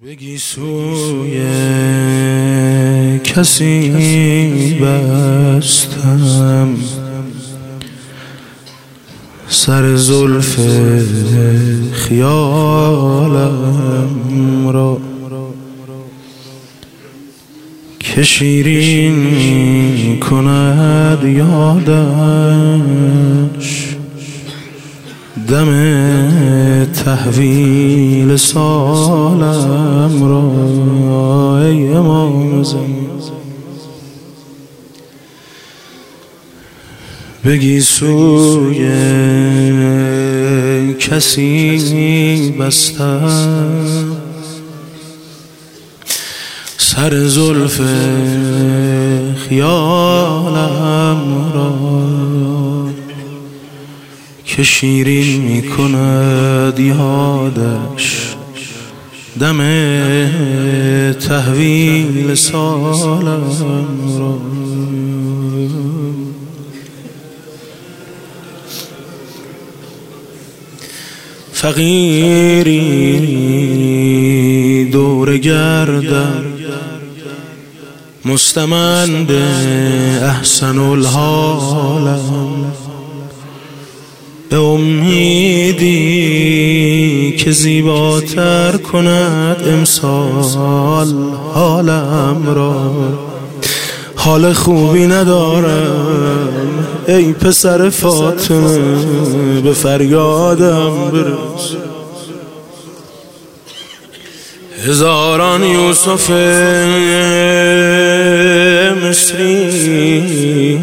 بگی سوی کسی بستم سر زلف خیالم را که شیرین کند یادش دم تحویل سالم را. ای امام زمان بگی سوی کسی بستم سر زلف خیالم را که شیرین می کند یادش دم تحویل سالم را. فقیری دور گردم مستمند احسن الحالم به امیدی که زیباتر کند امسال حالم را. حال خوبی ندارم ای پسر فاطمه به فریادم برس. هزاران یوسف مصری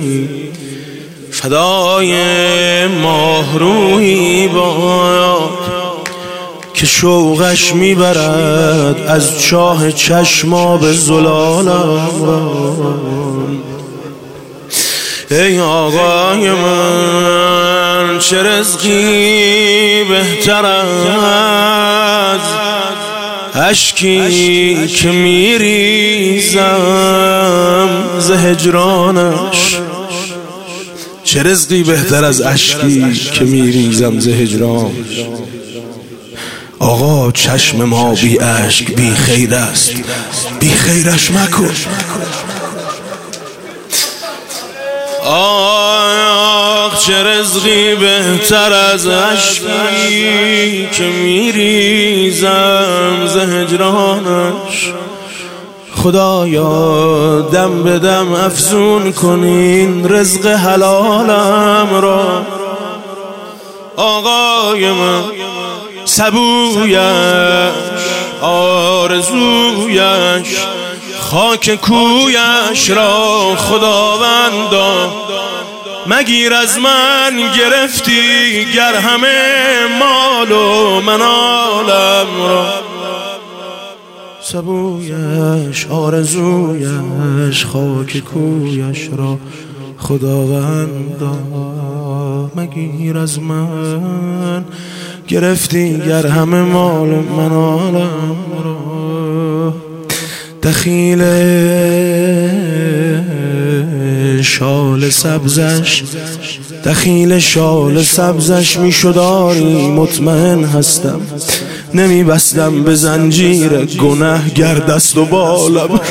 فدای ماهرویی باد که شوقش میبرد از چاه چشماب زلالم را. ای آقای من چه رزقی بهتر از اشکی که میریزم ز هجرانش. چه رزقی بهتر از اشکی که میریزم ز هجرانش. آقا چشم ما بی اشک بی خیر است، بی خیرش مکن. آخ چه رزقی بهتر از اشکی که میریزم ز هجرانش. خدایا دم به دم افزون کنین رزق حلالم را. آقای من سبویش آرزویش خاک کویش را خداوندا مگیر از من گرفتی گر همه مال و منالم را. سبویش آرزویش خاک کویش را خداوندا مگیر از من گرفتی گر همه مال و منالم را. دخیل شال سبزش دخیل شال سبزش میشداری مطمئن هستم نمیبستم به زنجیر گناه گر دست و بالم را.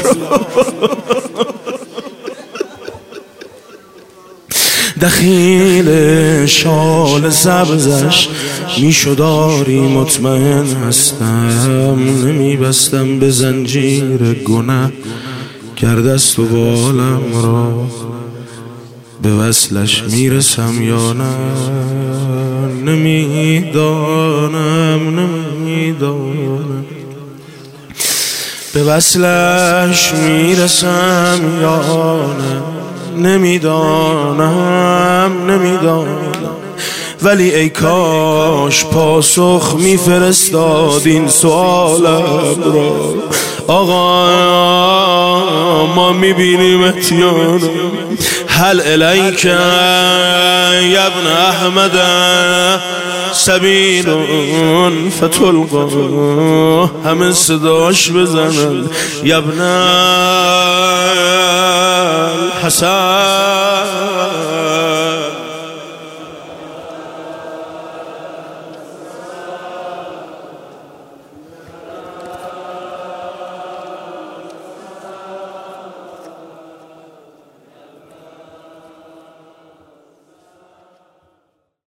دخیل شال سبزش میشداری مطمئن هستم نمیبستم به زنجیر گناه گر دست و بالم را. به وصلش میرسم یا نه نمیدانم به وصلش میرسم یا نه نمیدانم ولی ای کاش پاسخ میفرستاد این سوالم را. آقا ما میبینیم اتیان هل الیک یا ابن احمد سبیل فتلقا همه صداش بزنند یا ابن حسن